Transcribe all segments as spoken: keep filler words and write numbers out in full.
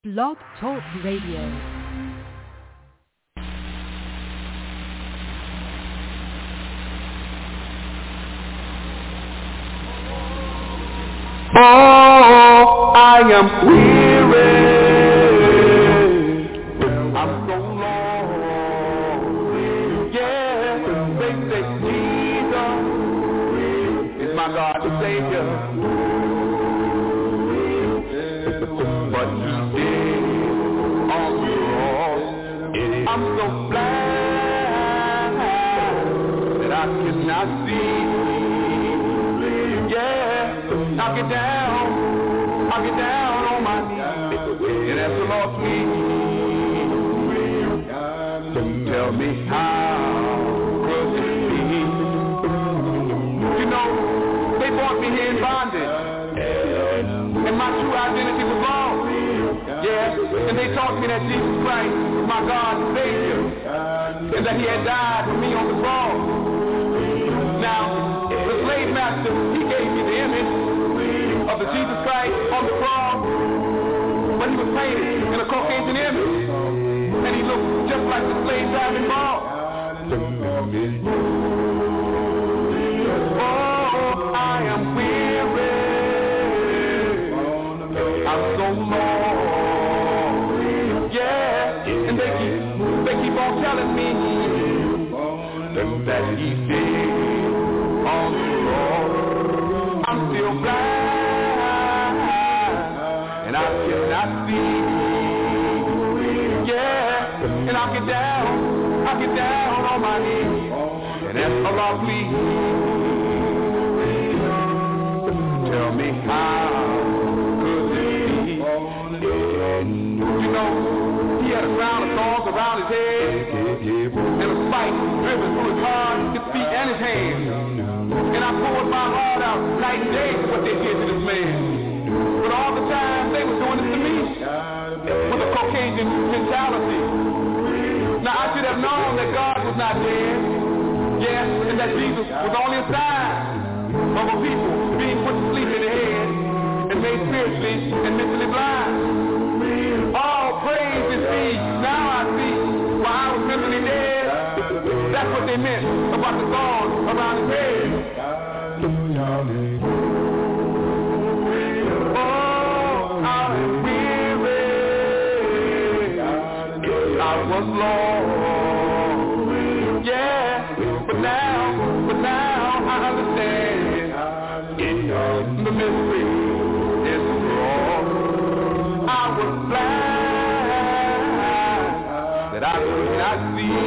Blog Talk Radio. Oh, I am weary. I'm so lonely. Yeah, they say Jesus is my God and Savior. But He did on the cross. I'm so blind that I cannot see. I'll get down, I'll get down on my knees and ask the Lord please tell me how could it be? You know, they brought me here in bondage and my true identity was wrong. Yeah, and they taught me that Jesus Christ was my God and Savior and that He had died for me on the cross. Now, the slave master, he gave me the image of the Jesus Christ on the cross, but He was painted in a Caucasian image, and He looked just like the slave driving ball. Oh, I am weary. I'm so lonely. Yeah, and they keep, they keep on telling me that He did on the cross. I'm still blind, and I cannot see. Yeah, and I'll get down, I'll get down on my knees and ask Allah, please tell me how could this be? You know, He had a crown of thorns around His head and a spike driven through His heart, His feet, and His hands. And I poured my heart out night and day for what they did to this man. But all the time they were doing this to me with a Caucasian mentality. Now I should have known that God was not dead. Yes, and that Jesus was only a sign of a people being put to sleep in the head and made spiritually and mentally blind. All praise is He. Now I see why I was mentally dead. That's what they meant about the thorn around His head. Oh, I'm weary. I was lost. Yeah, but now, but now I understand. The mystery is wrong. I was blind that I could not see.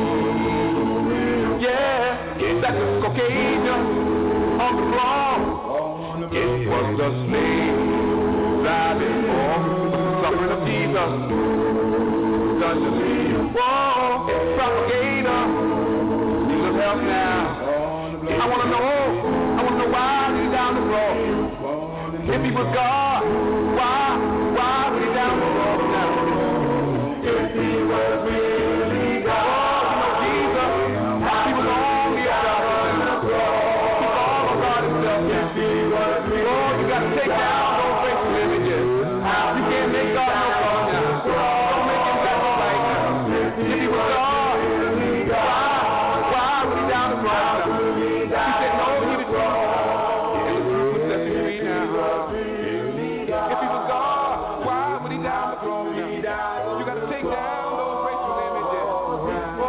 Yeah, that the Caucasian on the cross, it was the slave driving for the suffering of Jesus. Such a whoa, propagator, Jesus help now. I want to know, I want to know why He's down the cross. If He was God, why, why was He down the cross now? If He was really God, oh, you know Jesus, He was only a God. He's all of God Himself. If He was really God, oh, you got to take down those faithful images. You can't make God no God now. Don't make Him that right now. If He was God, why, why was He down the cross now? He said, no, He was wrong. And the truth would set you free now. If He was God, why would He down the cross now? You got to take down those faithful images. Oh.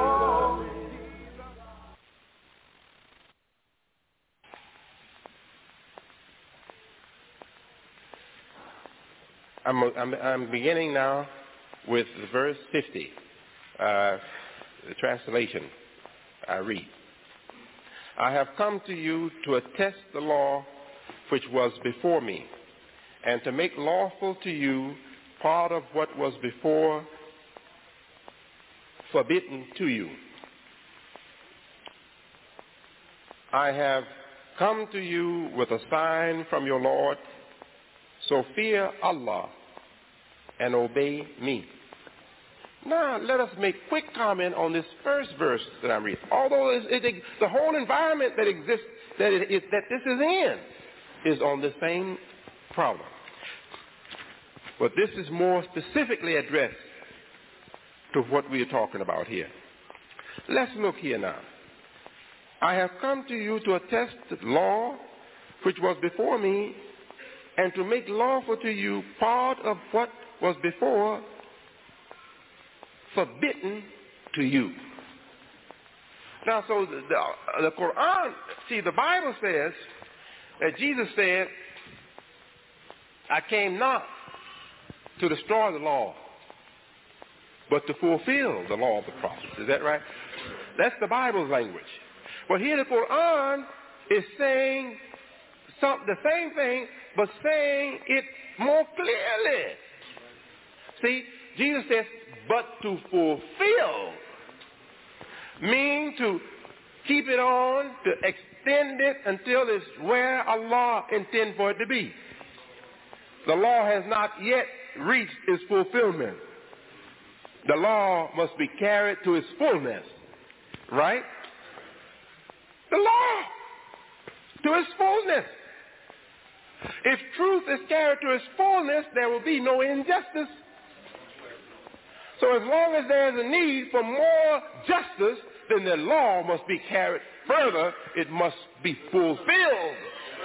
I'm, I'm, I'm beginning now with verse fifty, uh, the translation I read. I have come to you to attest the law which was before me, and to make lawful to you part of what was before forbidden to you. I have come to you with a sign from your Lord, so fear Allah and obey me. Now, let us make quick comment on this first verse that I'm reading. Although it, it, the whole environment that exists, that, it is, that this is in, is on the same problem. But this is more specifically addressed to what we are talking about here. Let's look here now. I have come to you to attest the law which was before me, and to make lawful to you part of what was before forbidden to you. Now, so the, the, the Quran, see, the Bible says that Jesus said, I came not to destroy the law, but to fulfill the law of the prophets. Is that right? That's the Bible's language. But here the Quran is saying some, the same thing, but saying it more clearly. See, Jesus says, but to fulfill means to keep it on, to extend it until it's where Allah intends for it to be. The law has not yet reached its fulfillment. The law must be carried to its fullness, right? The law to its fullness. If truth is carried to its fullness, there will be no injustice. So as long as there is a need for more justice, then the law must be carried further. It must be fulfilled.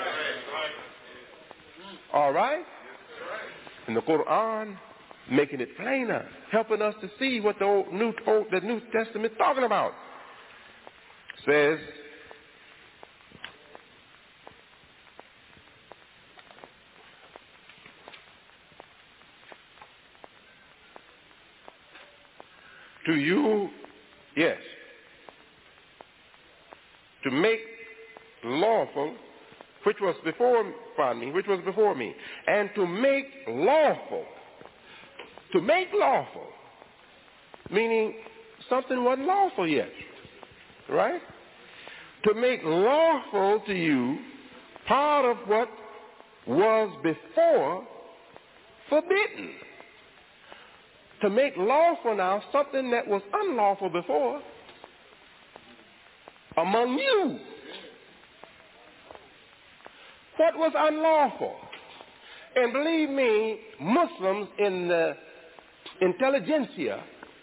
All right? And the Quran making it plainer, helping us to see what the old, New, old, the New Testament is talking about. Says, to you, yes, to make lawful which was before pardon me, which was before me, and to make lawful, to make lawful, meaning something wasn't lawful yet, right? To make lawful to you part of what was before forbidden. To make lawful now something that was unlawful before among you. What was unlawful? And believe me, Muslims in the intelligentsia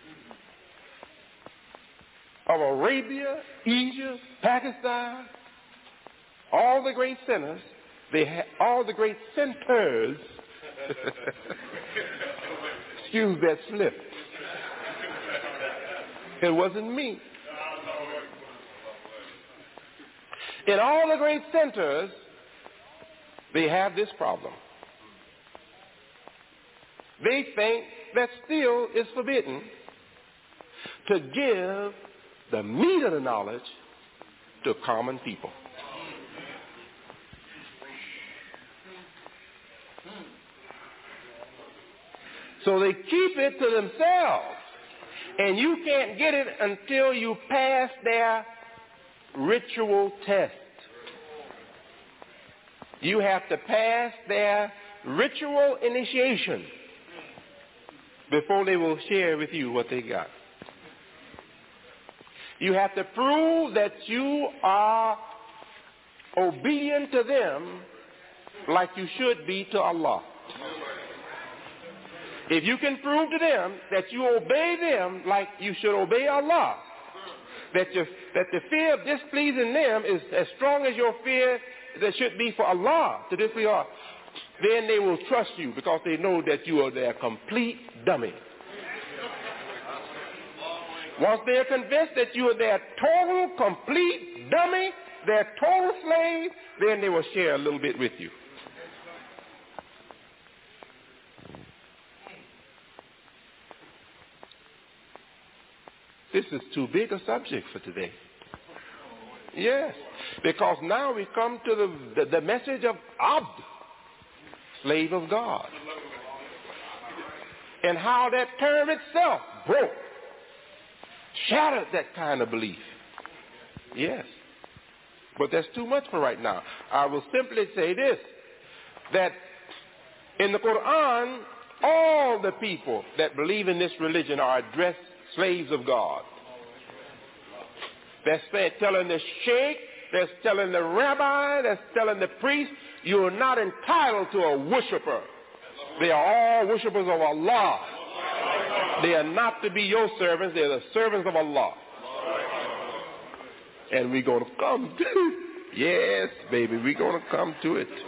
of Arabia, Egypt, Pakistan, all the great centers, they had all the great centers. Excuse that slip. It wasn't me. In all the great centers, they have this problem. They think that still is forbidden to give the meat of the knowledge to common people. So they keep it to themselves, and you can't get it until you pass their ritual test. You have to pass their ritual initiation before they will share with you what they got. You have to prove that you are obedient to them like you should be to Allah. If you can prove to them that you obey them like you should obey Allah, that, you, that the fear of displeasing them is as strong as your fear that should be for Allah to displease Allah, then they will trust you because they know that you are their complete dummy. Once they are convinced that you are their total, complete dummy, their total slave, then they will share a little bit with you. This is too big a subject for today. Yes, because now we come to the, the, the message of Abd, slave of God, and how that term itself broke, shattered that kind of belief. Yes, but that's too much for right now. I will simply say this, that in the Quran, all the people that believe in this religion are addressed slaves of God. That's telling the sheikh, that's telling the rabbi, that's telling the priest, you're not entitled to a worshiper. They are all worshipers of Allah. They are not to be your servants. They are the servants of Allah. And we're going to come to it. Yes, baby, we're going to come to it.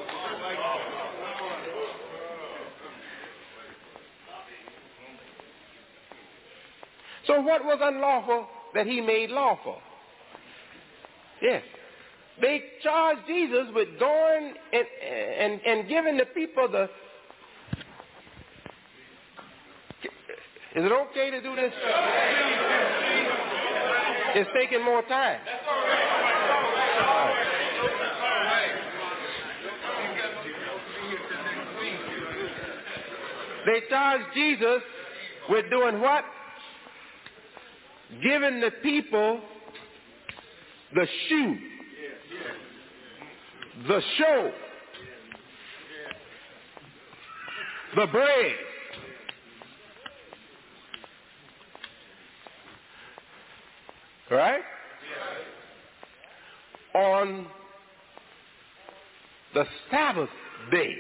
So what was unlawful that he made lawful? Yes. They charged Jesus with going and, and, and giving the people the... Is it okay to do this? It's taking more time. They charged Jesus with doing what? Giving the people the shoe, the show, the bread. Right? On the Sabbath day.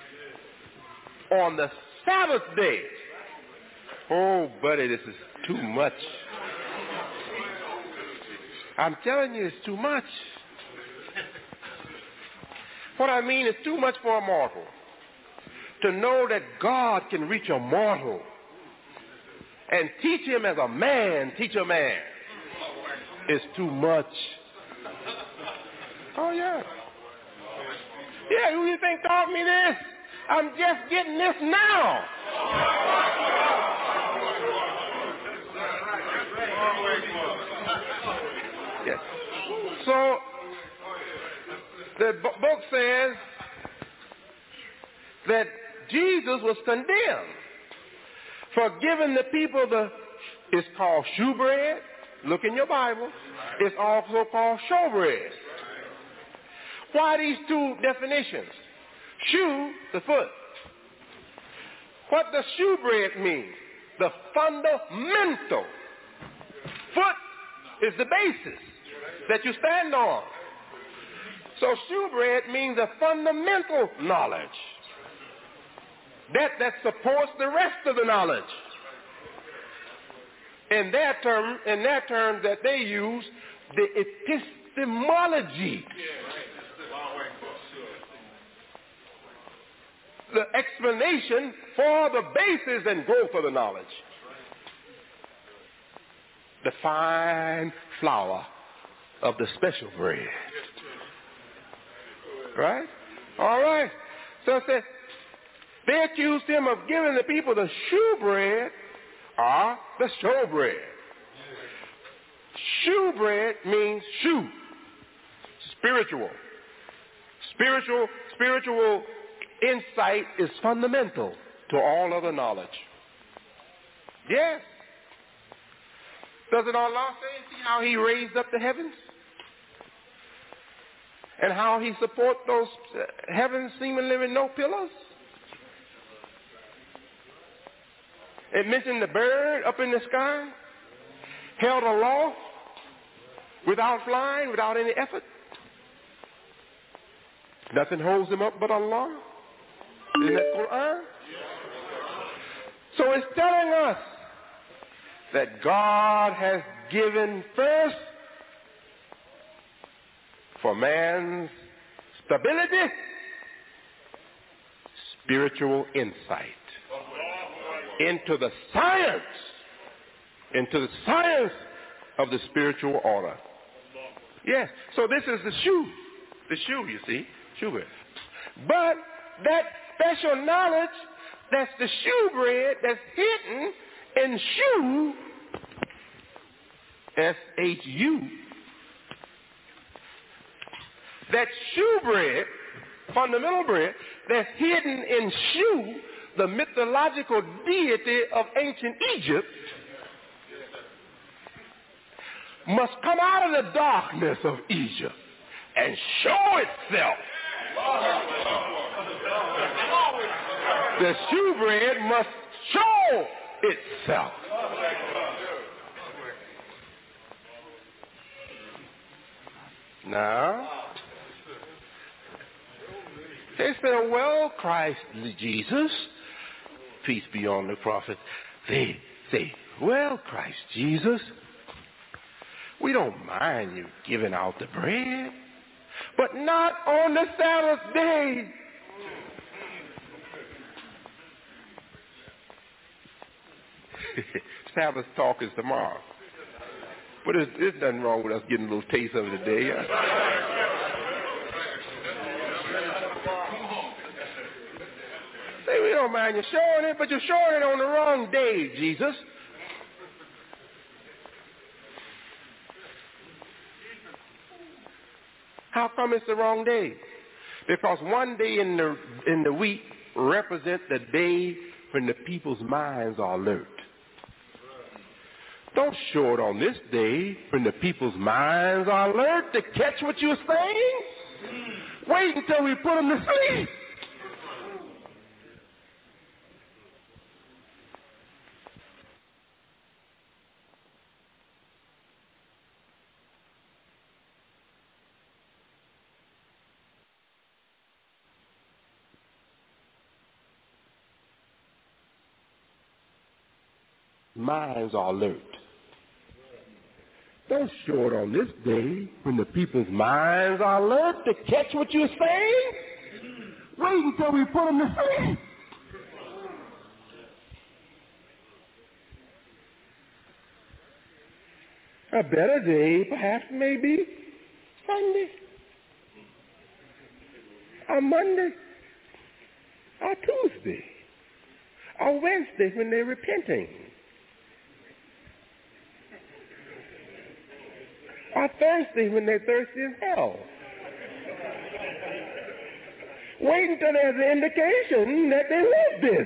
On the Sabbath day. Oh, buddy, this is too much. I'm telling you, it's too much. What I mean is too much for a mortal. To know that God can reach a mortal and teach him as a man, teach a man, is too much. Oh, yeah. Yeah, who you think taught me this? I'm just getting this now. Yes. So, the b- book says that Jesus was condemned for giving the people the, it's called shewbread. Look in your Bible. It's also called showbread. Why these two definitions? Shoe, the foot. What does shewbread mean? The fundamental. Foot is the basis that you stand on. So shewbread means a fundamental knowledge. That that supports the rest of the knowledge. In their term, in their terms that they use, the epistemology. The explanation for the basis and growth of the knowledge. The fine flour of the special bread. Right? All right. So it says, they accused him of giving the people the shewbread or the showbread. Shewbread means shoe. Spiritual. Spiritual, spiritual insight is fundamental to all other knowledge. Yes. Doesn't Allah say, see how he raised up the heavens? And how he supports those heavens seemingly with no pillars? It mentioned the bird up in the sky, held aloft, without flying, without any effort. Nothing holds him up but Allah. Isn't that Quran? So it's telling us that God has given first for man's stability, spiritual insight into the science, into the science of the spiritual order. Yes, so this is the shoe, the shoe, you see, shoe. But that special knowledge, that's the shewbread that's hidden in shoe, S H U, that shewbread, fundamental bread, that's hidden in Shu, the mythological deity of ancient Egypt, must come out of the darkness of Egypt and show itself. The shewbread must show itself. Now, they said, well, Christ Jesus, peace be on the prophet, they say, well, Christ Jesus, we don't mind you giving out the bread, but not on the Sabbath day. Sabbath talk is tomorrow. But there's, there's nothing wrong with us getting a little taste of it today. Say, we don't mind you showing it, but you're showing it on the wrong day, Jesus. How come it's the wrong day? Because one day in the in the week represents the day when the people's minds are alert. Don't show it on this day when the people's minds are alert to catch what you're saying. Wait until we put them to sleep. Minds are alert. Don't show it on this day when the people's minds are alert to catch what you're saying. Wait until we put them to sleep. A better day, perhaps, maybe Sunday, or Monday, or Tuesday, or Wednesday when they're repenting. Or Thursday when they're thirsty as hell. Wait until there's an indication that they want this.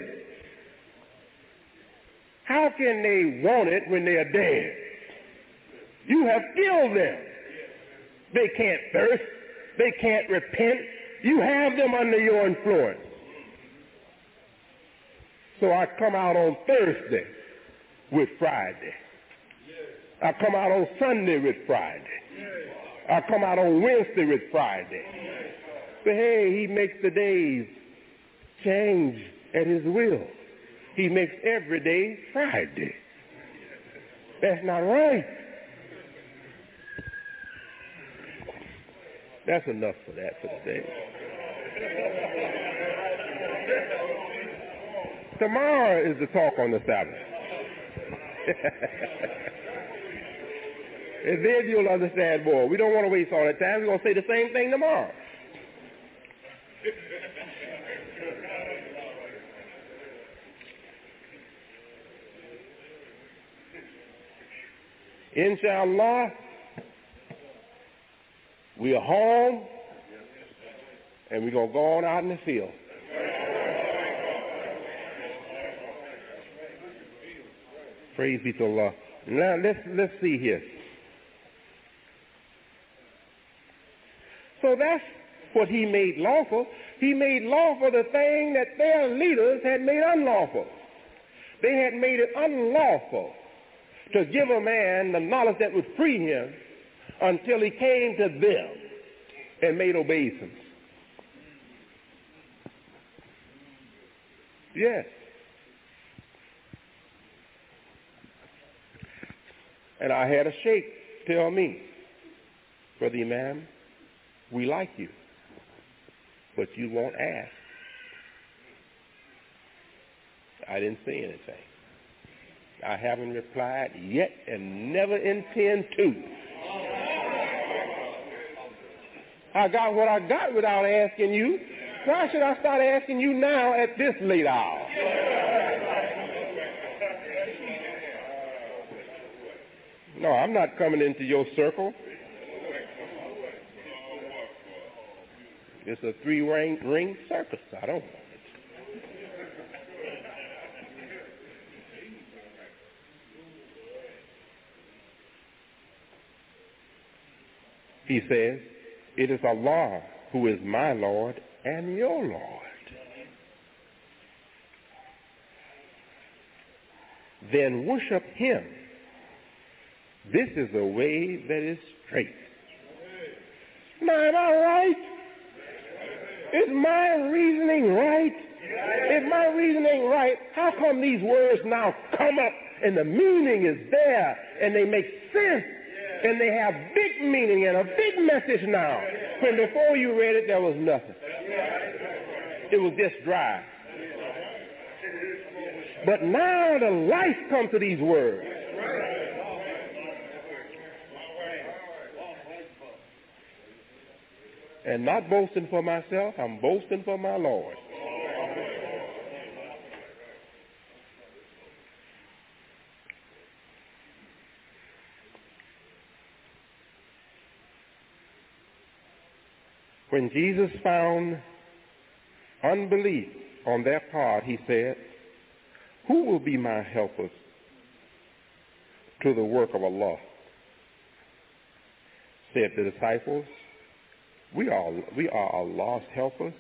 How can they want it when they are dead? You have killed them. They can't thirst. They can't repent. You have them under your influence. So I come out on Thursday with Friday. I come out on Sunday with Friday. I come out on Wednesday with Friday. But hey, he makes the days change at his will. He makes every day Friday. That's not right. That's enough for that for today. Tomorrow is the talk on the Sabbath. And then you'll understand more. We don't want to waste all that time. We're going to say the same thing tomorrow. Inshallah, we are home, and we're going to go on out in the field. Praise be to Allah. Now, let's, let's see here. So that's what he made lawful. He made lawful the thing that their leaders had made unlawful. They had made it unlawful to give a man the knowledge that would free him until he came to them and made obeisance. Yes. And I had a sheikh tell me, Brother Imam, we like you, but you won't ask. I didn't say anything. I haven't replied yet and never intend to. I got what I got without asking you. Why should I start asking you now at this late hour? No, I'm not coming into your circle. It's a three-ring ring circus. I don't want it. He says, it is Allah who is my Lord and your Lord. Then worship him. This is the way that is straight. Now, am I right? Is my reasoning right? If my reason ain't right, how come these words now come up and the meaning is there and they make sense and they have big meaning and a big message now, when before you read it there was nothing. It was just dry. But now the life comes to these words. And not boasting for myself, I'm boasting for my Lord. When Jesus found unbelief on their part, he said, who will be my helpers to the work of Allah? Said the disciples, we are, we are Allah's helpers.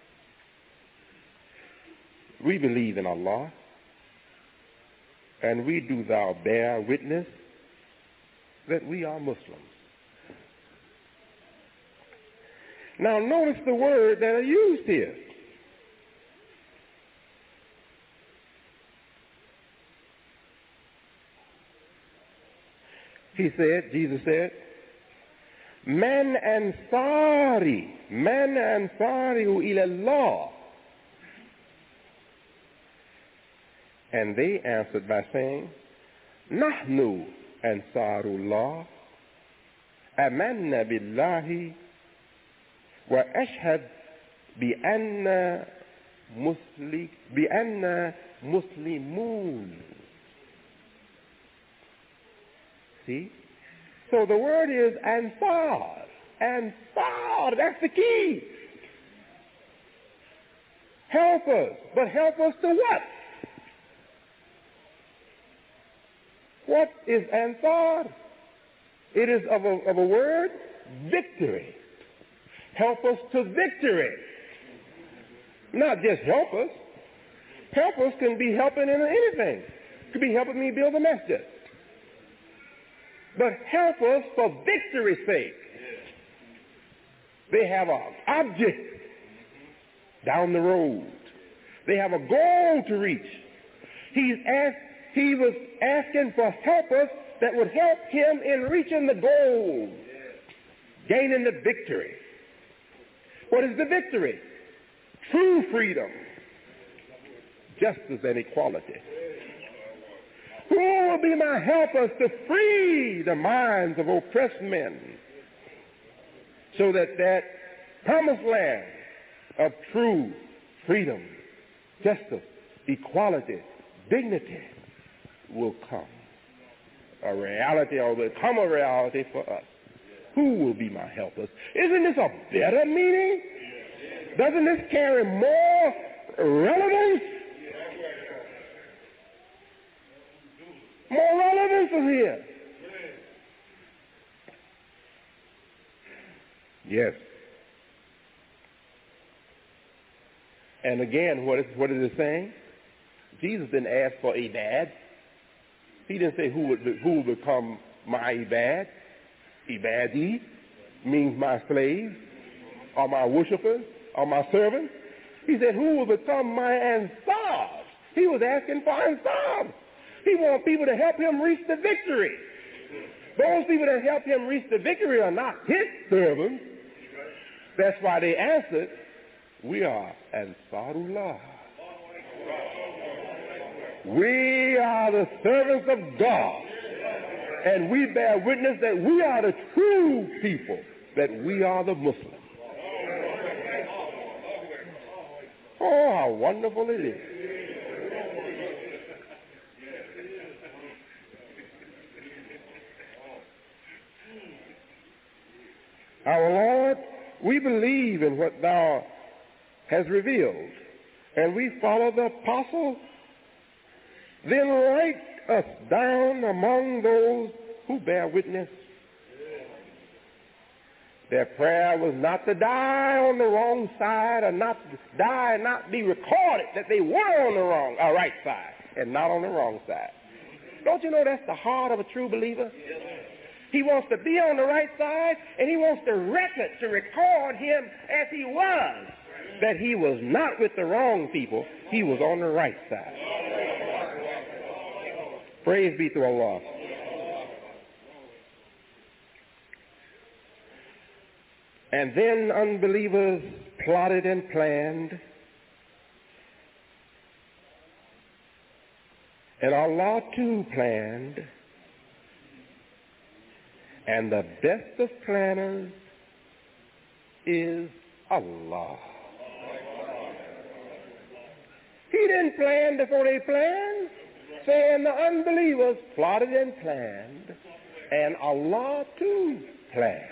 We believe in Allah, and we do thou bear witness that we are Muslims. Now notice the word that are used here. He said, Jesus said, Man ansari, man ansariu ila Allah. And they answered by saying, Nahnu ansarullah, amanna billahi, wa ashhad bi anna musli, bi anna muslimun. See? So the word is ansar. Ansar, that's the key. Help us. But help us to what? What is ansar? It is of a, of a word, victory. Help us to victory. Not just help us. Help us can be helping in anything. It could be helping me build a masjid. But help us for victory's sake. They have an object down the road. They have a goal to reach. He's asked, he was asking for helpers that would help him in reaching the goal, gaining the victory. What is the victory? True freedom, justice, and equality. Who will be my helpers to free the minds of oppressed men so that that promised land of true freedom, justice, equality, dignity will come? A reality, or will come a reality for us. Who will be my helpers? Isn't this a better meaning? Doesn't this carry more relevance? More relevance is here. Yes. And again, what is, what is it saying? Jesus didn't ask for ibad. He didn't say who would, who will become my ibad. Ibadi means my slaves, or my worshipers, or my servants. He said, who will become my ansar? He was asking for ansar. He wants people to help him reach the victory. Those people that help him reach the victory are not his servants. That's why they answered, we are Ansarullah. We are the servants of God. And we bear witness that we are the true people, that we are the Muslims. Oh, how wonderful it is. Our Lord, we believe in what thou hast revealed, and we follow the apostle. Then write us down among those who bear witness. Their prayer was not to die on the wrong side, or not to die and not be recorded that they were on the wrong, or right side, and not on the wrong side. Don't you know that's the heart of a true believer? He wants to be on the right side, and he wants the record to record him as he was that he was not with the wrong people, he was on the right side. Praise be to Allah. And then unbelievers plotted and planned, and Allah too planned, and the best of planners is Allah. He didn't plan before they planned, saying the unbelievers plotted and planned, and Allah too planned.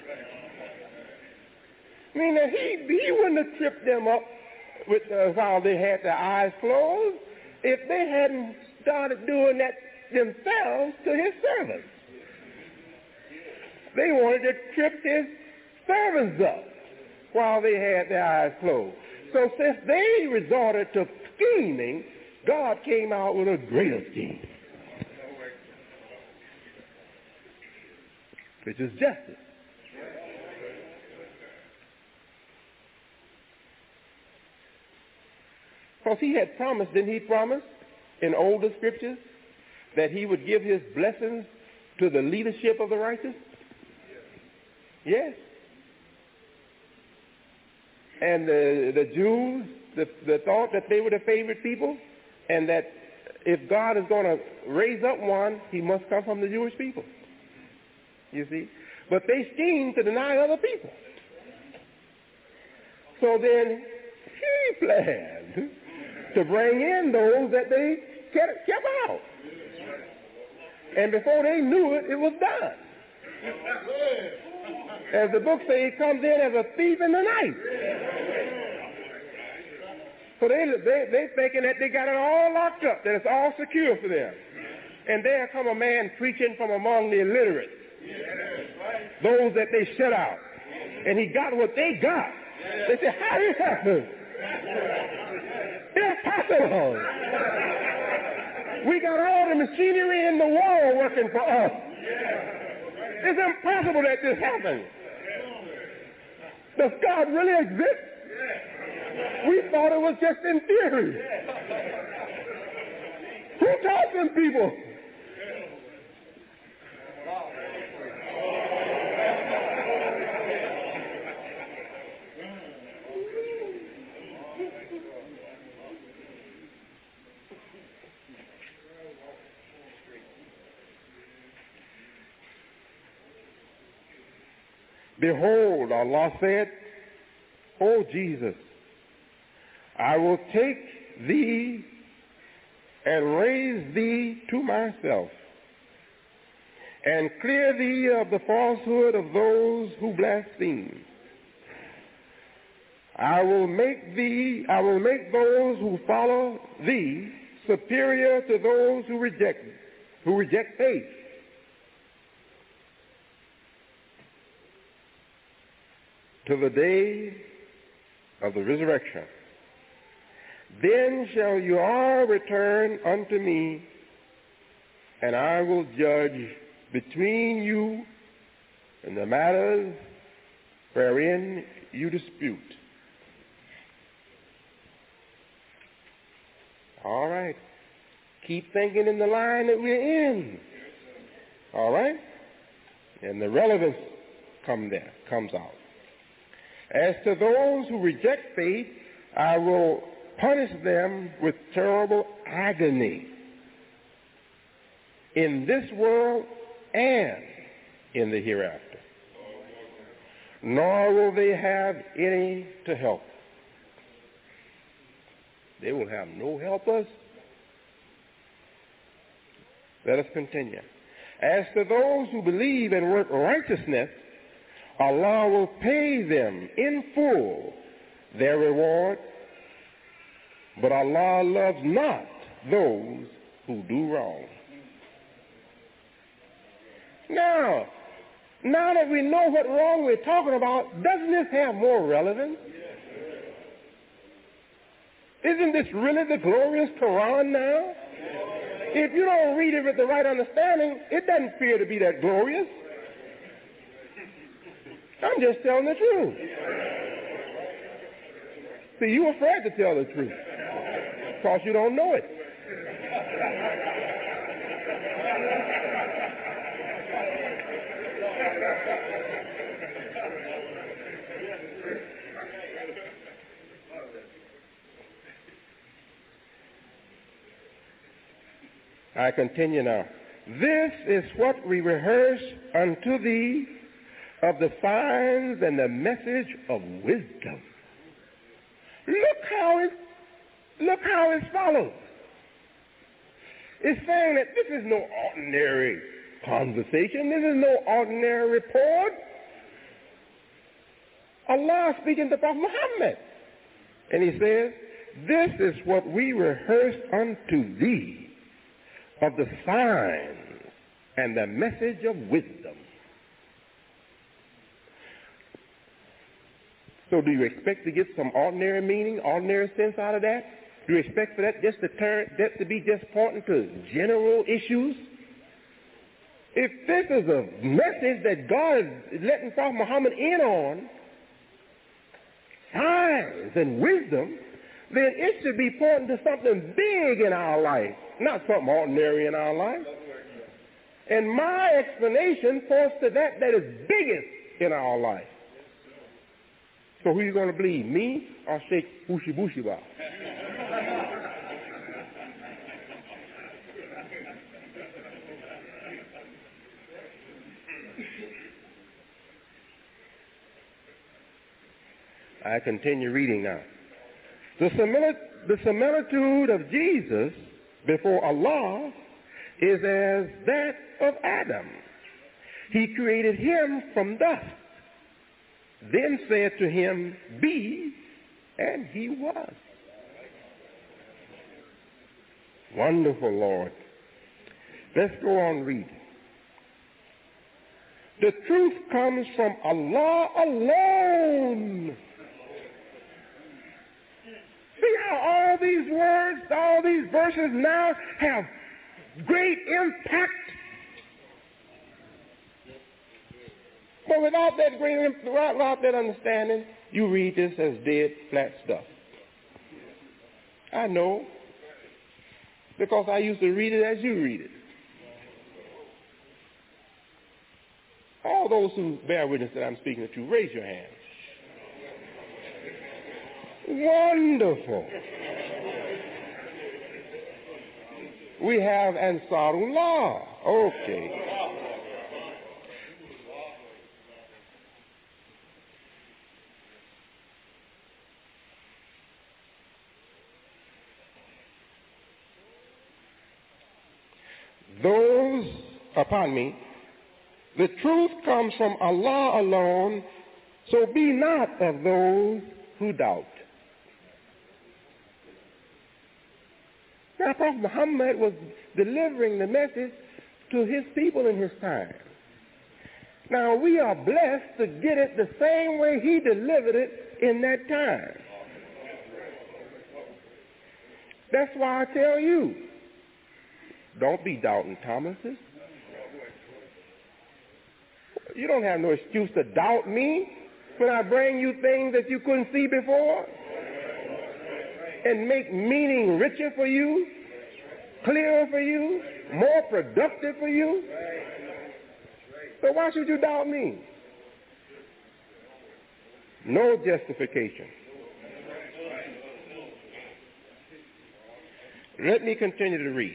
I mean, he, he wouldn't have tripped them up with, uh, while they had their eyes closed if they hadn't started doing that themselves to his servants. They wanted to trip his servants up while they had their eyes closed. So since they resorted to scheming, God came out with a greater scheme, which is justice. Because he had promised, didn't he promise in older scriptures that he would give his blessings to the leadership of the righteous? Yes. And the, the Jews, the, the thought that they were the favorite people, and that if God is going to raise up one, he must come from the Jewish people. You see? But they schemed to deny other people. So then he planned to bring in those that they kept, kept out. And before they knew it, it was done. As the book says, he comes in as a thief in the night. So they, they, they thinking that they got it all locked up, that it's all secure for them. And there come a man preaching from among the illiterate, those that they shut out. And he got what they got. They said, how did it happen? It's possible. We got all the machinery in the world working for us. It's impossible that this happened. Does God really exist? We thought it was just in theory. Who taught them people? Behold, Allah said, O Jesus, I will take thee and raise thee to myself, and clear thee of the falsehood of those who blaspheme. I will make thee, I will make those who follow thee superior to those who reject, who reject faith. To the day of the resurrection. Then shall you all return unto me, and I will judge between you in the matters wherein you dispute. All right. Keep thinking in the line that we're in. All right? And the relevance come there, comes out. As to those who reject faith, I will punish them with terrible agony in this world and in the hereafter. Nor will they have any to help. They will have no helpers. Let us continue. As to those who believe and work righteousness, Allah will pay them in full their reward, but Allah loves not those who do wrong. Now, now that we know what wrong we're talking about, doesn't this have more relevance? Isn't this really the glorious Quran now? If you don't read it with the right understanding, it doesn't appear to be that glorious. I'm just telling the truth. See, you're afraid to tell the truth because you don't know it. I continue now. This is what we rehearse unto thee of the signs and the message of wisdom. Look how it, look how it follows. It's saying that this is no ordinary conversation. This is no ordinary report. Allah speaking to Prophet Muhammad. And he says, this is what we rehearse unto thee of the signs and the message of wisdom. So do you expect to get some ordinary meaning, ordinary sense out of that? Do you expect for that just to turn, that to be just pointing to general issues? If this is a message that God is letting Prophet Muhammad in on, signs and wisdom, then it should be pointing to something big in our life, not something ordinary in our life. And my explanation points to that that is biggest in our life. So who are you going to believe, me or Sheikh Bushi Bushi Ba? I continue reading now. The, simili- the similitude of Jesus before Allah is as that of Adam. He created him from dust, then said to him, be, and he was. Wonderful, Lord. Let's go on reading. The truth comes from Allah alone. See how all these words, all these verses now have great impact. But without that great, without that understanding, you read this as dead, flat stuff. I know, because I used to read it as you read it. All those who bear witness that I'm speaking to, raise your hands. Wonderful. We have Ansarullah. Okay. Those, upon me, the truth comes from Allah alone, so be not of those who doubt. Now, Prophet Muhammad was delivering the message to his people in his time. Now, we are blessed to get it the same way he delivered it in that time. That's why I tell you, don't be doubting Thomases. You don't have no excuse to doubt me when I bring you things that you couldn't see before and make meaning richer for you, clearer for you, more productive for you. So why should you doubt me? No justification. Let me continue to read.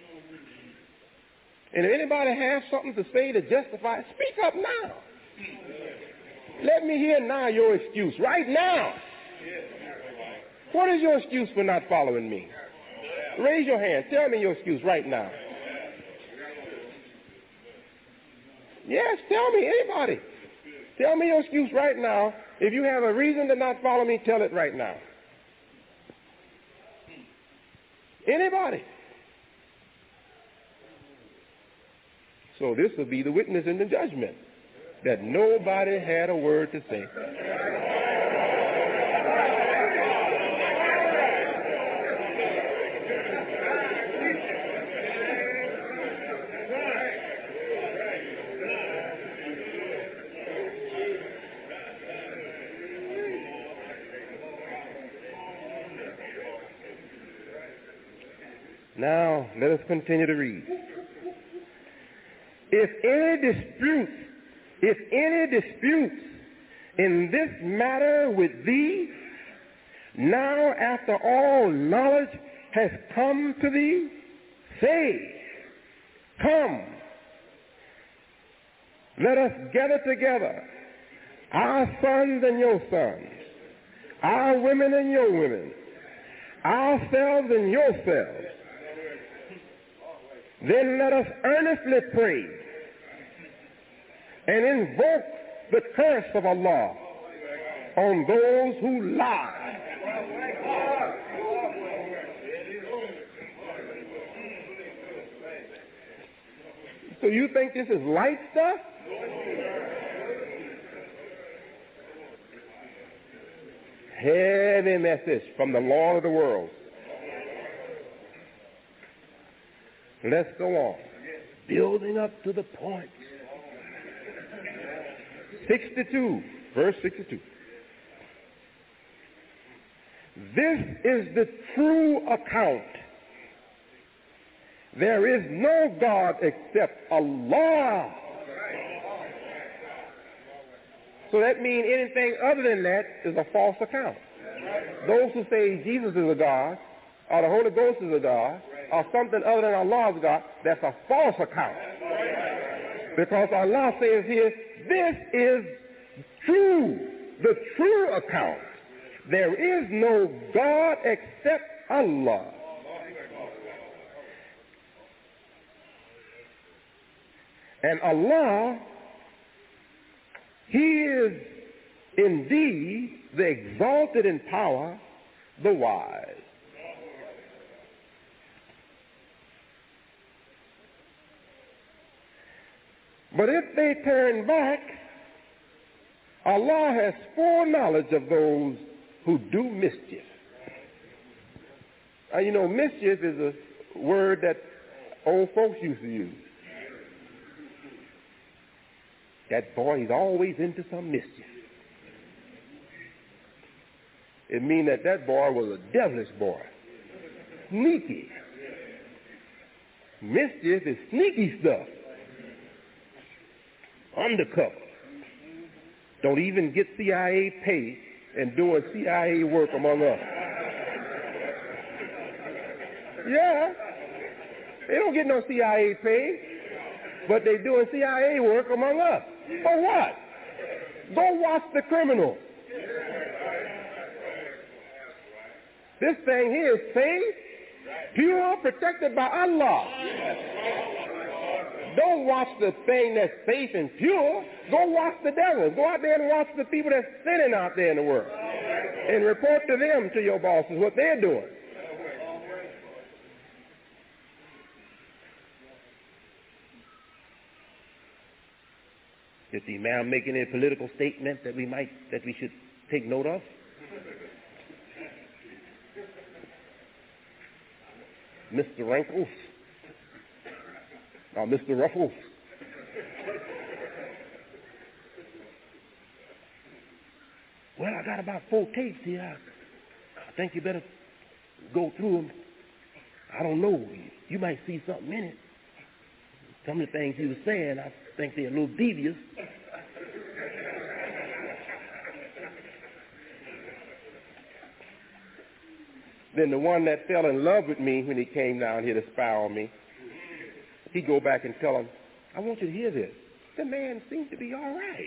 And if anybody has something to say to justify it, speak up now. Let me hear now your excuse, right now. What is your excuse for not following me? Raise your hand. Tell me your excuse right now. Yes, tell me, anybody. Tell me your excuse right now. If you have a reason to not follow me, tell it right now. Anybody. So this will be the witness in the judgment, that nobody had a word to say. Now, let us continue to read. If any disputes, if any disputes in this matter with thee, now after all knowledge has come to thee, say, come, let us gather together our sons and your sons, our women and your women, ourselves and yourselves. Then let us earnestly pray and invoke the curse of Allah on those who lie. So you think this is light stuff? Heavy message from the Lord of the world. Let's go on. Building up to the point. sixty-two, verse sixty-two. This is the true account. There is no God except Allah. So that means anything other than that is a false account. Those who say Jesus is a God, or the Holy Ghost is a God, or something other than Allah is a God, that's a false account. Because Allah says here, this is true, the true account. There is no God except Allah. And Allah, He is indeed the exalted in power, the wise. But if they turn back, Allah has foreknowledge of those who do mischief. Uh, you know, mischief is a word that old folks used to use. That boy is always into some mischief. It means that that boy was a devilish boy. Sneaky. Mischief is sneaky stuff. Undercover. Don't even get C I A pay and doing C I A work among us. Yeah. They don't get no C I A pay, but they doing C I A work among us. For what? Go watch The Criminal. This thing here is safe, pure, protected by Allah. Don't watch the thing that's safe and pure. Go watch the devil. Go out there and watch the people that's sinning out there in the world. And report to them, to your bosses, what they're doing. Is the Imam making any political statement that we might, that we should take note of? Mister Rankles? Or Mister Ruffles? Well, I got about four tapes here. I think you better go through them. I don't know. You might see something in it. Some of the things he was saying, I think they're a little devious. Then the one that fell in love with me when he came down here to spy on me, he'd go back and tell him, I want you to hear this. The man seems to be all right.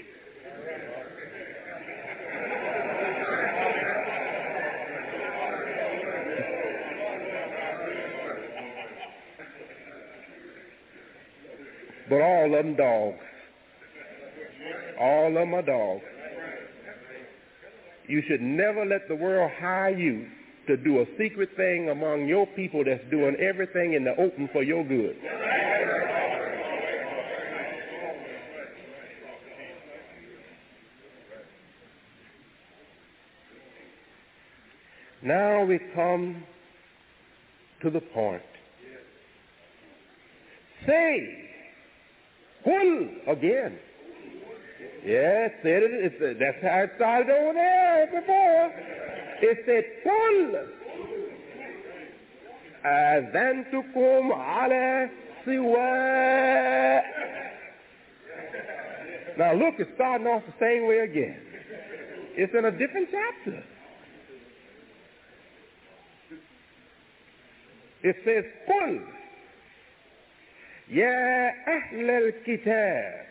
But all of them dogs. All of them are dogs. You should never let the world hire you to do a secret thing among your people that's doing everything in the open for your good. Now we come to the point. Say, Qul again. Yes, yeah, said it. It's, that's how it started over there before. It said, Qul. آذنتكم على سواء. Now look, it's starting off the same way again. It's in a different chapter. It says, قل يا أهل الكتاب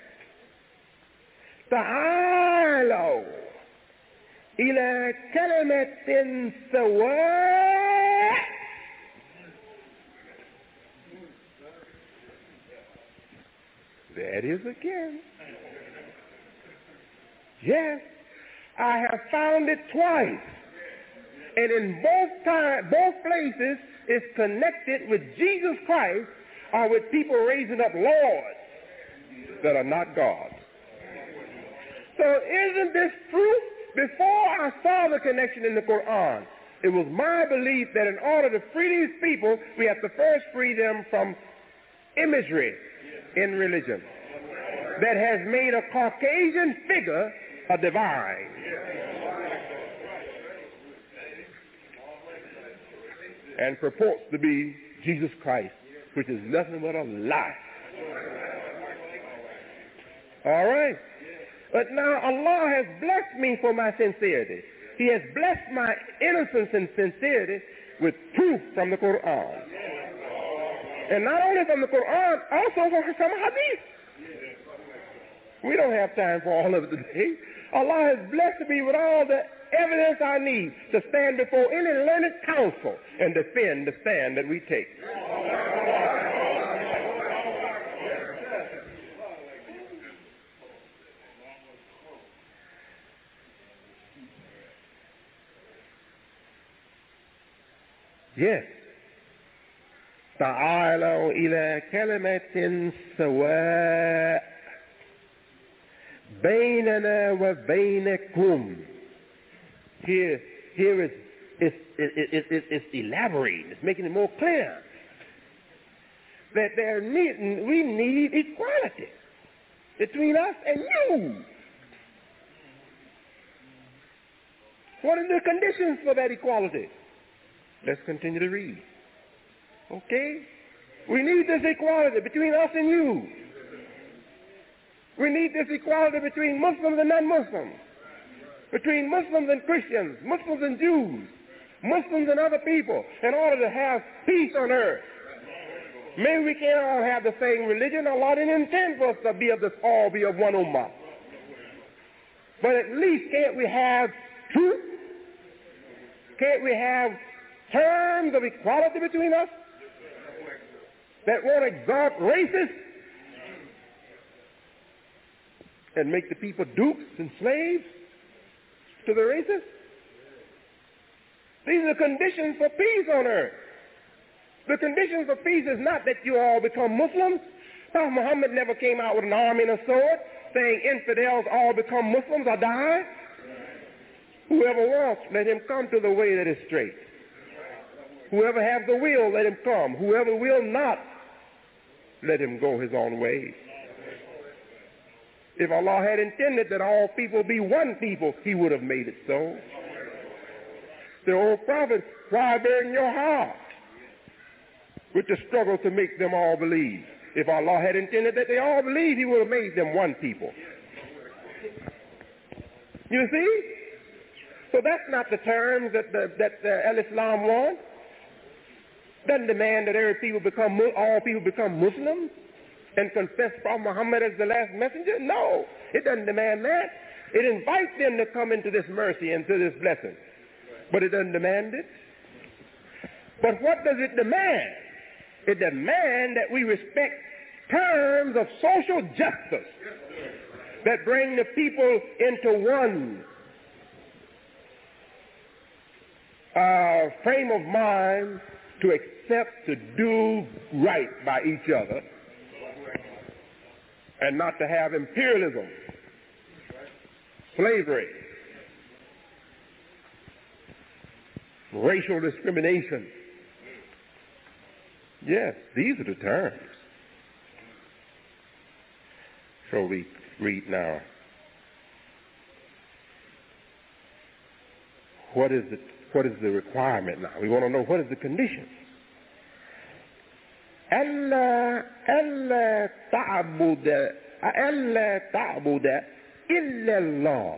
تعالوا إلى كلمة سواء. There it is again. Yes, I have found it twice. And in both time, both places, it's connected with Jesus Christ or with people raising up lords that are not God. So isn't this true? Before I saw the connection in the Quran, it was my belief that in order to free these people, we have to first free them from imagery in religion that has made a Caucasian figure a divine. And purports to be Jesus Christ, which is nothing but a lie. All right. But now Allah has blessed me for my sincerity. He has blessed my innocence and sincerity with proof from the Quran. And not only from the Quran, also from some hadith. We don't have time for all of it today. Allah has blessed me with all the evidence I need to stand before any learned counsel and defend the stand that we take. Yes. تعالوا إلى كلمة سواء بيننا وبينكم. Here, here is it's, it, it, it, it's elaborating. It's making it more clear that there need, we need equality between us and you. What are the conditions for that equality? Let's continue to read. Okay? We need this equality between us and you. We need this equality between Muslims and non-Muslims, between Muslims and Christians, Muslims and Jews, Muslims and other people, in order to have peace on earth. Maybe we can't all have the same religion. Allah didn't intend for us to be of this all be of one ummah. But at least can't we have truth? Can't we have terms of equality between us that won't exalt races and make the people dupes and slaves to the races? These are the conditions for peace on earth. The condition for peace is not that you all become Muslims. Prophet Muhammad never came out with an arm and a sword saying infidels all become Muslims or die. Whoever wants, let him come to the way that is straight. Whoever has the will, let him come. Whoever will not, let him go his own way. If Allah had intended that all people be one people, he would have made it so. The old prophet, why burden your heart with the struggle to make them all believe? If Allah had intended that they all believe, he would have made them one people. You see? So that's not the terms that the, that uh, Al-Islam wants. Doesn't demand that every people become, all people become Muslims and confess Prophet Muhammad as the last messenger. No, it doesn't demand that. It invites them to come into this mercy and to this blessing. But it doesn't demand it. But what does it demand? It demands that we respect terms of social justice that bring the people into one uh, frame of mind to accept, to do right by each other, and not to have imperialism, slavery, racial discrimination. Yes, these are the terms. So we read now. What is the, what is the requirement now? We want to know what is the condition. ألا ألا تعبد ألا تعبد إلا الله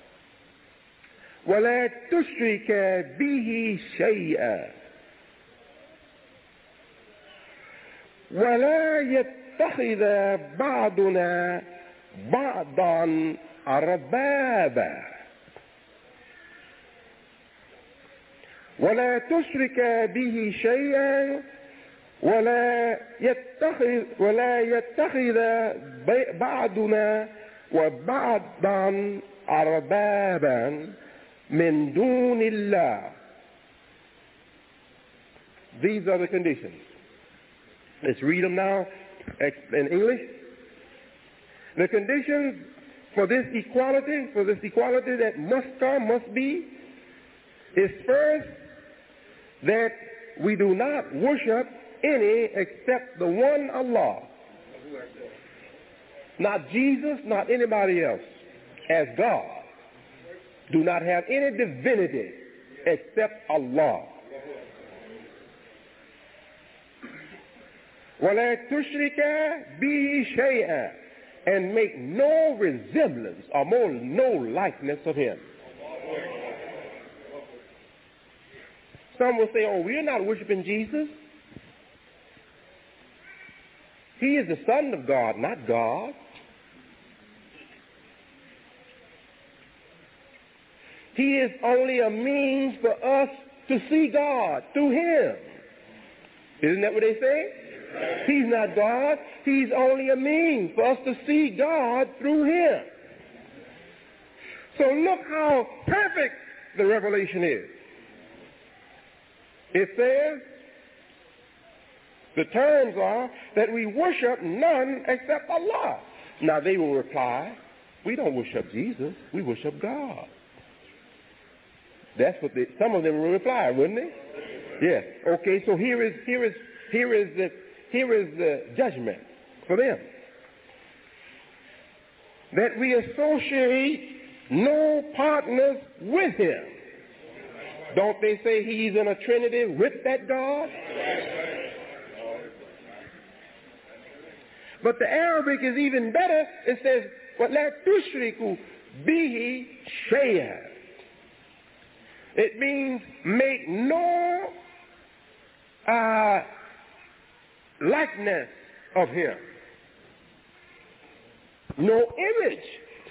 ولا تشرك به شيئا ولا يتخذ بعضنا بعضا أربابا ولا تشرك به شيئا ولا يتخذ ولا يتخذ بعضنا وبعضا أربابا من دون الله. These are the conditions. Let's read them now in English. The conditions for this equality, for this equality that must come, must be, is first that we do not worship any except the one Allah. Not Jesus, not anybody else, as God. Do not have any divinity except Allah. وَلَا تُشْرِكَ بِهِ شَيْئًا, and make no resemblance or more no likeness of him. Some will say, oh, we're not worshiping Jesus. He is the Son of God, not God. He is only a means for us to see God through him. Isn't that what they say? He's not God. He's only a means for us to see God through him. So look how perfect the revelation is. It says, the terms are that we worship none except Allah. Now they will reply, we don't worship Jesus, we worship God. That's what they, some of them will reply, wouldn't they? Yes. Okay, so here is here is here is the here is the judgment for them. That we associate no partners with him. Don't they say he's in a trinity with that God? But the Arabic is even better. It says, وَلَا تُشْرِكُوا بِهِ شَيْئًا. It means make no uh, likeness of him. No image.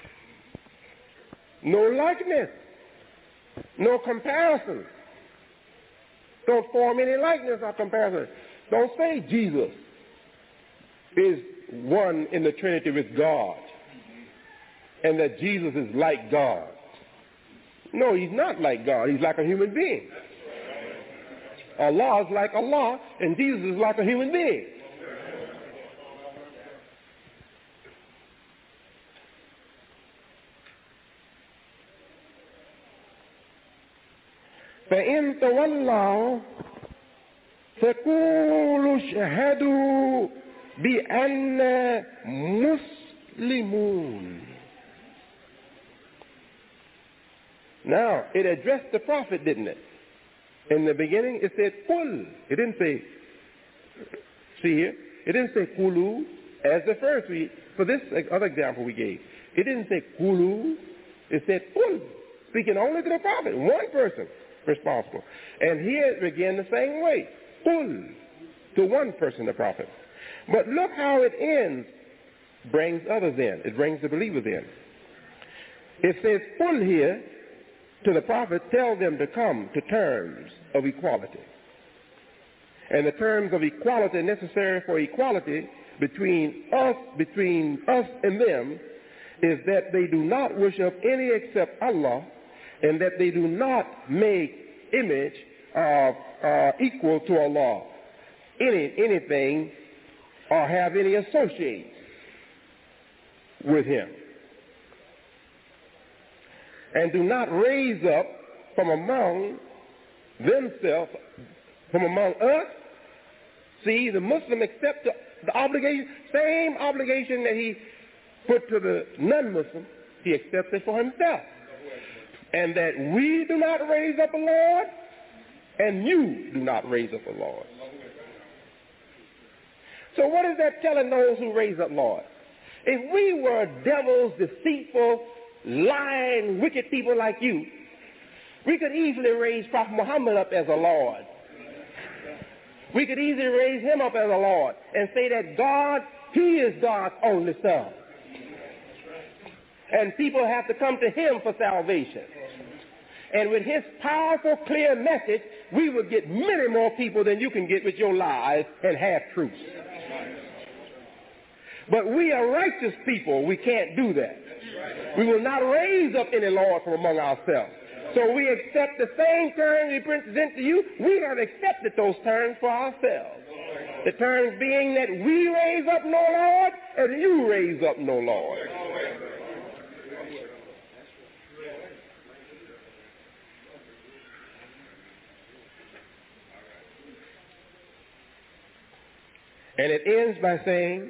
No likeness. No comparison. Don't form any likeness or comparison. Don't say Jesus is one in the Trinity with God and that Jesus is like God. No, he's not like God. He's like a human being. Allah is like Allah and Jesus is like a human being. فإن تولوا فقولوا اشهدوا بأننا مسلمون. Now, it addressed the prophet, didn't it? In the beginning, it said qul. It didn't say, see here, it didn't say qulu as the first we, for this other example we gave. It didn't say qulu. It said qul, speaking only to the prophet, one person responsible. And here it began the same way, qul, to one person, the prophet. But look how it ends, brings others in. It brings the believers in. It says qul here, to the prophet, tell them to come to terms of equality. And the terms of equality necessary for equality between us, between us and them, is that they do not worship any except Allah, and that they do not make image uh, uh, equal to Allah, any anything, or have any associates with him. And do not raise up from among themselves, from among us. See, the Muslim accepts the, the obligation, same obligation that he put to the non-Muslim, he accepts it for himself. And that we do not raise up a Lord, and you do not raise up a Lord. So what is that telling those who raise up lords? If we were devils, deceitful, lying, wicked people like you, we could easily raise Prophet Muhammad up as a lord. We could easily raise him up as a lord and say that God, he is God's only son. And people have to come to him for salvation. And with his powerful, clear message, we would get many more people than you can get with your lies and half-truths. But we are righteous people. We can't do that. We will not raise up any lord from among ourselves. So we accept the same terms we present to you. We have accepted those terms for ourselves. The terms being that we raise up no lord and you raise up no lord. And it ends by saying,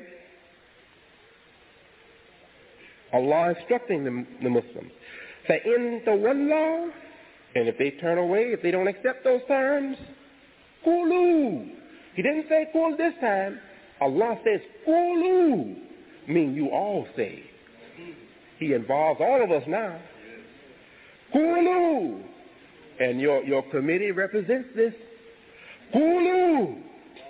Allah instructing the, the Muslims, فَإِن تَوَلَّوْا, and if they turn away, if they don't accept those terms, قُولُوا. He didn't say qul this time. Allah says قُولُوا, mean you all say. He involves all of us now. قُولُوا, and your, your committee represents this. قُولُوا.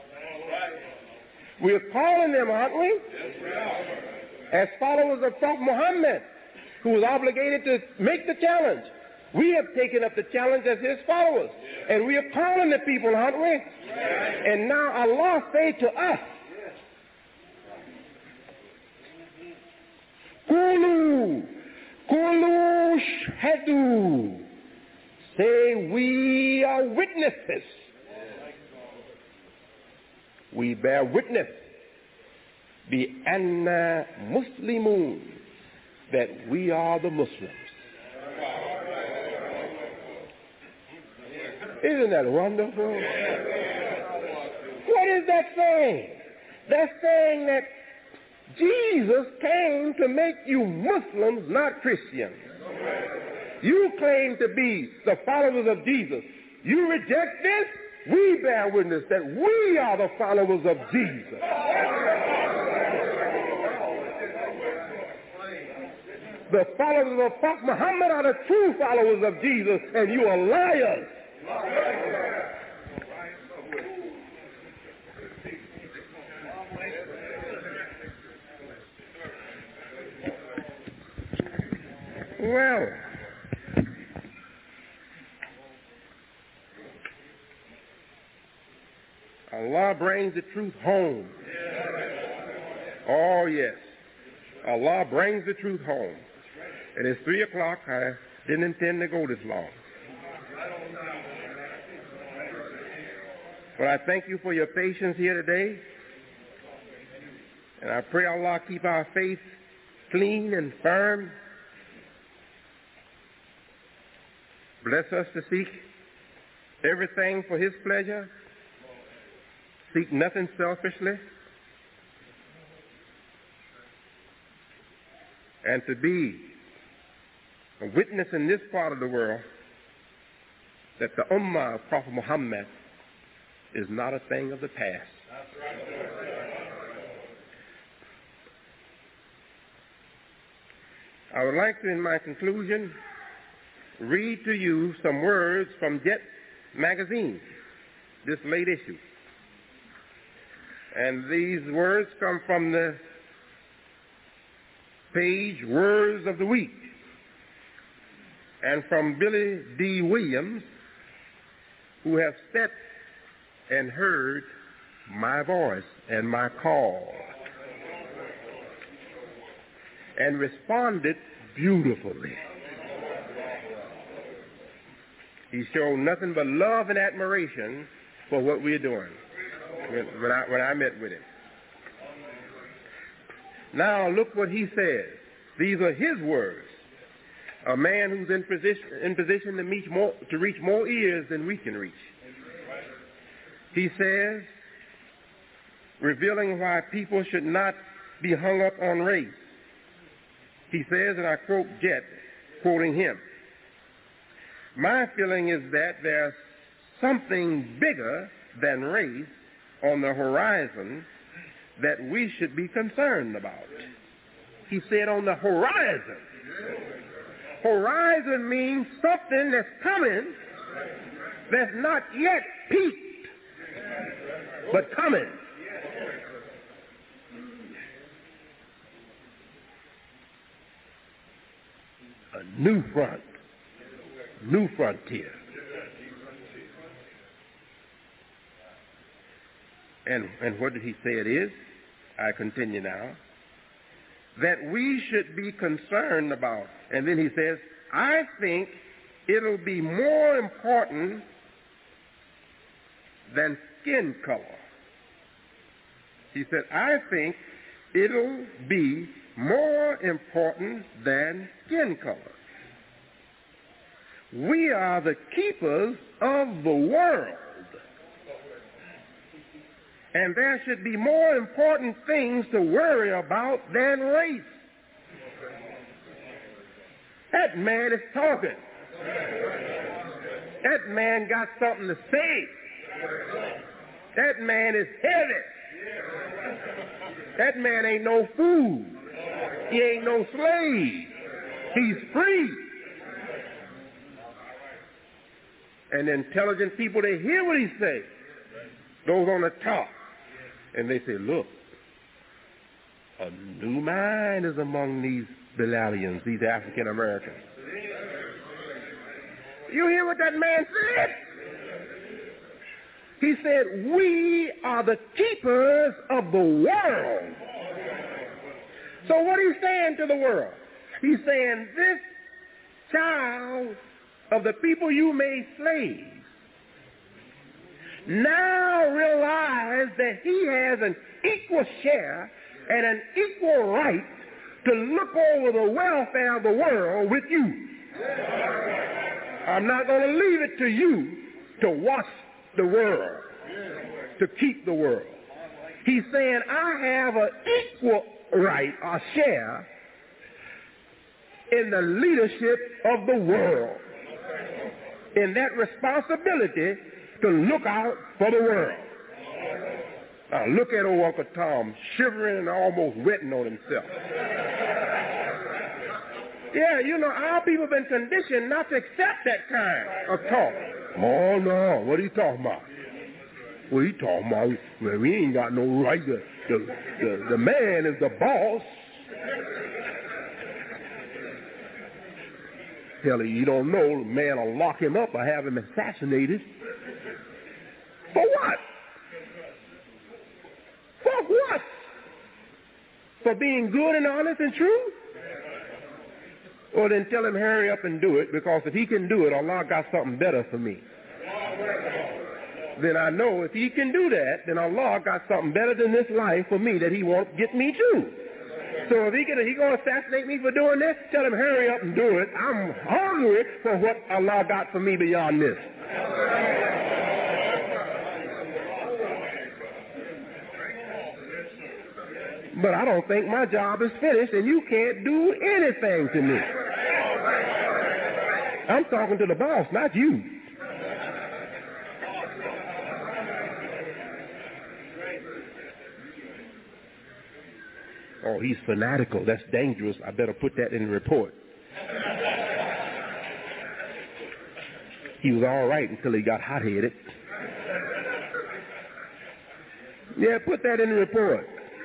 We're calling them, aren't we? As followers of Prophet Muhammad, who was obligated to make the challenge. We have taken up the challenge as his followers. And we are calling the people, aren't we? And now Allah say to us, Qulu, Qulu shhadu. Say, we are witnesses. We bear witness, bi anna muslimun, that we are the Muslims. Isn't that wonderful? What is that saying? That's saying that Jesus came to make you Muslims, not Christians. You claim to be the followers of Jesus. You reject this? We bear witness that we are the followers of Jesus. The followers of Prophet Muhammad are the true followers of Jesus, and you are liars. Well, Allah brings the truth home. Oh, yes. Allah brings the truth home. And it's three o'clock. I didn't intend to go this long. But I thank you for your patience here today. And I pray Allah keep our faith clean and firm. Bless us to seek everything for his pleasure. Seek nothing selfishly. And to be a witness in this part of the world that the ummah of Prophet Muhammad is not a thing of the past. I would like to, in my conclusion, read to you some words from Jet magazine, this late issue. And these words come from the page Words of the Week, and from Billy D. Williams, who have sat and heard my voice and my call and responded beautifully. He showed nothing but love and admiration for what we're doing when I, when I met with him. Now look what he says. These are his words. A man who's in position, in position to, reach more, to reach more ears than we can reach. He says, revealing why people should not be hung up on race. He says, and I quote Jet, quoting him, my feeling is that there's something bigger than race on the horizon that we should be concerned about. He said on the horizon. Horizon means something that's coming that's not yet peaked, but coming. A new front, new frontier. And, and what did he say it is? I continue now. That we should be concerned about. And then he says, I think it'll be more important than skin color. He said, I think it'll be more important than skin color. We are the keepers of the world. And there should be more important things to worry about than race. That man is talking. That man got something to say. That man is heavy. That man ain't no fool. He ain't no slave. He's free. And the intelligent people, they hear what he says. Those on the top. And they say, look, a new mind is among these Bilalians, these African Americans. You hear what that man said? He said, we are the keepers of the world. So what he's saying to the world? He's saying, this child of the people you made slaves now realize that he has an equal share and an equal right to look over the welfare of the world with you. I'm not going to leave it to you to watch the world, to keep the world. He's saying, I have an equal right or share in the leadership of the world, in that responsibility to look out for the world. Now look at old Uncle Tom shivering and almost wetting on himself. Yeah, you know, our people have been conditioned not to accept that kind of talk. Oh, no, what are you talking about? What are you talking about? Well, we ain't got no right. The, the, the, the man is the boss. Tell you, you don't know, the man will lock him up or have him assassinated. For what? For what? For being good and honest and true? Well, then tell him hurry up and do it, because if he can do it, Allah got something better for me. Then I know if he can do that, then Allah got something better than this life for me that he won't get me to. So if he can, he going to assassinate me for doing this, tell him hurry up and do it. I'm hungry for what Allah got for me beyond this. But I don't think my job is finished, and you can't do anything to me. I'm talking to the boss, not you. Oh, he's fanatical. That's dangerous. I better put that in the report. He was all right until he got hot-headed. Yeah, put that in the report.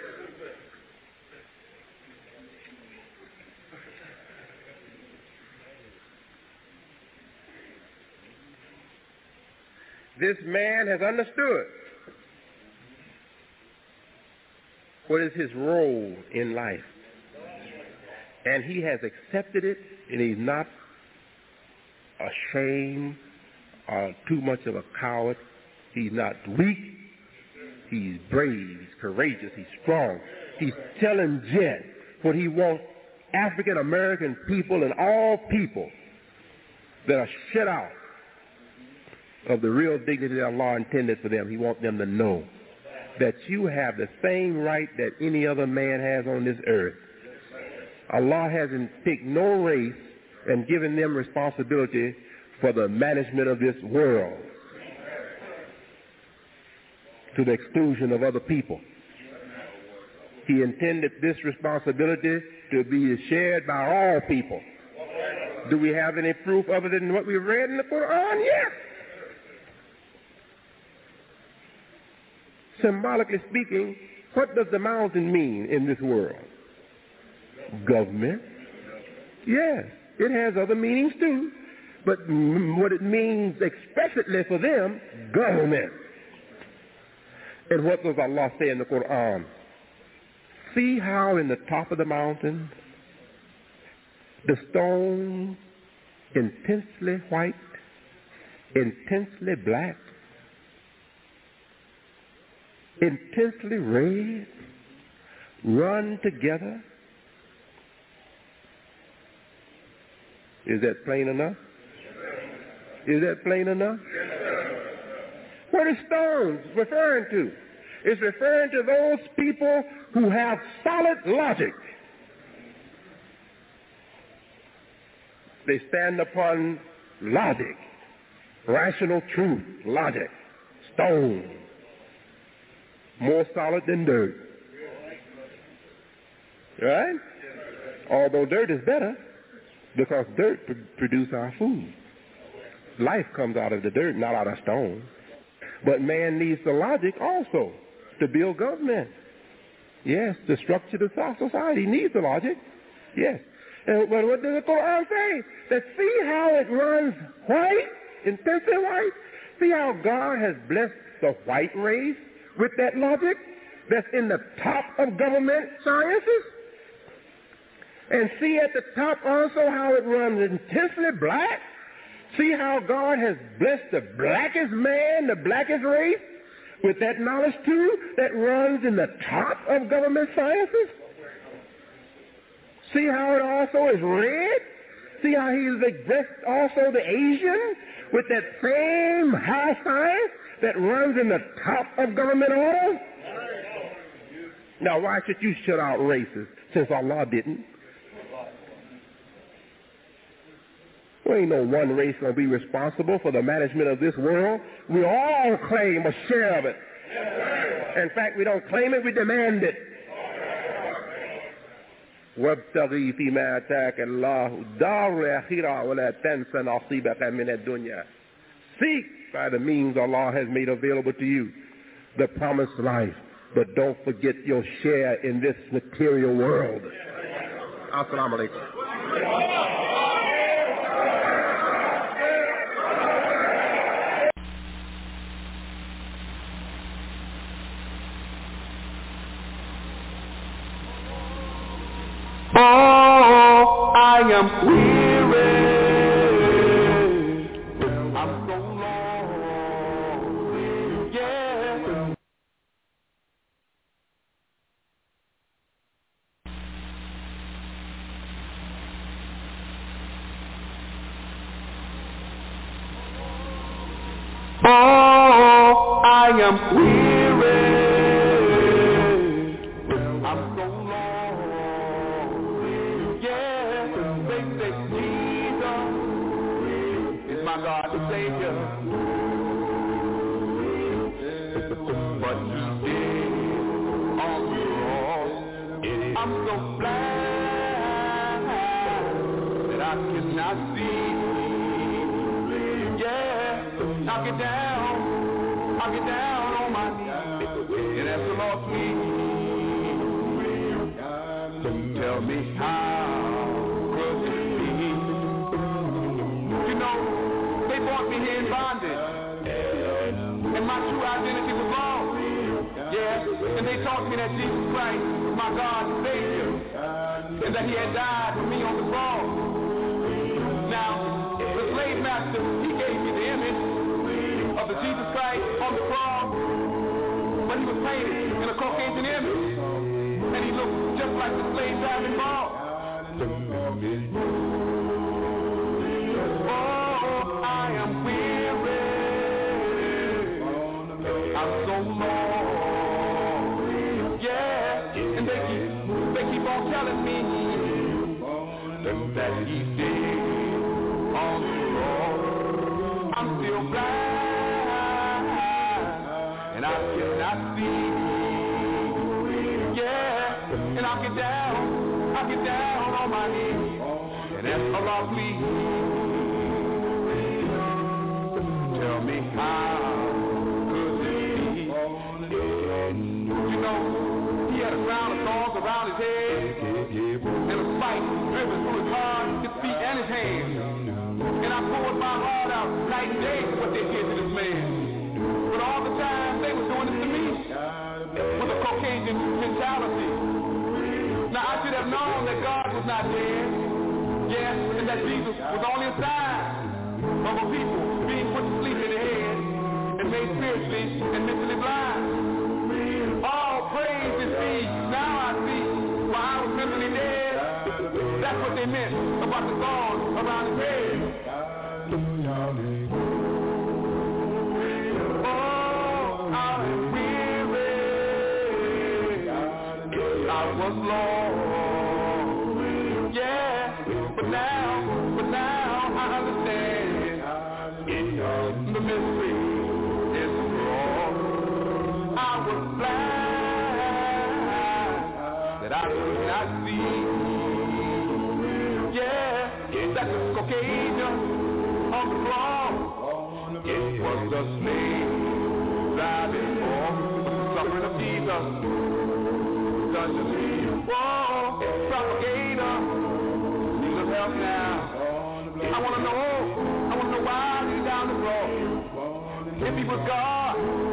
This man has understood what is his role in life. And he has accepted it, and he's not ashamed or too much of a coward. He's not weak. He's brave. He's courageous. He's strong. He's telling Jet what he wants African American people and all people that are shut out of the real dignity that Allah intended for them. He wants them to know that you have the same right that any other man has on this earth. Allah hasn't picked no race and given them responsibility for the management of this world to the exclusion of other people. He intended this responsibility to be shared by all people. Do we have any proof other than what we read in the Quran? Yes. Symbolically speaking, what does the mountain mean in this world? Government. Yes, it has other meanings too. But what it means explicitly for them, government. And what does Allah say in the Quran? See how in the top of the mountain, the stone intensely white, intensely black, intensely red, run together. Is that plain enough? Is that plain enough? What is stones referring to? It's referring to those people who have solid logic. They stand upon logic, rational truth, logic, stone, more solid than dirt. Right? Although dirt is better, because dirt pr- produces our food. Life comes out of the dirt, not out of stone. But man needs the logic also to build government. Yes, to structure the society needs the logic. Yes. And but what does the Quran say? That see how it runs white, intensely white? See how God has blessed the white race with that logic that's in the top of government sciences? And see at the top also how it runs intensely black? See how God has blessed the blackest man, the blackest race, with that knowledge too, that runs in the top of government sciences? See how it also is red? See how he's blessed also the Asian with that same high science that runs in the top of government order? Now why should you shut out races since Allah didn't? There ain't no one race going to be responsible for the management of this world. We all claim a share of it. In fact, we don't claim it, we demand it. وَابْتَغِي فِي مَا آتَاكَ اللَّهُ دَارَ الْآخِرَةَ وَلَا تَنْسَ نَصِيبَكَ مِنَ الدُّنْيَا. Seek by the means Allah has made available to you the promised life, but don't forget your share in this material world. Assalamu alaikum. Oh, I am weary. I'm so lonely. Yeah. Oh, I am weary. I'm so lonely. My God, the Savior, but He did on the cross. I'm so blind that I cannot see. Yeah, knock it down, knock it down on my knees, and ask the Lord please tell me how could it be? You know, they brought me here in bondage, and my true identity was wrong. Yeah, and they taught me that Jesus Christ was my God and Savior, and that He had died for me on the cross. Now, the slave master, he gave me the image of the Jesus Christ on the cross, but he was painted in a Caucasian image, and he looked just like the slave driving ball. I am weary, I'm so lonely, yeah, and they keep, they keep on telling me that He did on the cross. I'm still blind, and I cannot see, yeah, I get down, I get down on my knees and ask Allah, please tell me how could this be? You know, he had a crown of thorns around his head and a spike driven through his heart, his feet, and his hands. And I poured my heart out night and day for what they did to this man. But all the time they were doing this to me with a Caucasian mentality. Now I should have known that God was not dead, yes, and that Jesus was only a sign of a people being put to sleep in the head and made spiritually and mentally blind. All praise is thee. Now I see why I was mentally dead. That's what they meant about the thorn around his head. Oh, I'm weary. I was lost. Yeah, but now, but now I understand. The mystery is wrong. I was blind that I could not see. Yeah, that's a Caucasian on the cross. It was the slave driving for the suffering of Jesus. Such a slave, whoa, propagator. Jesus help now. I want to know, I want to know why he's down the cross. If he was God,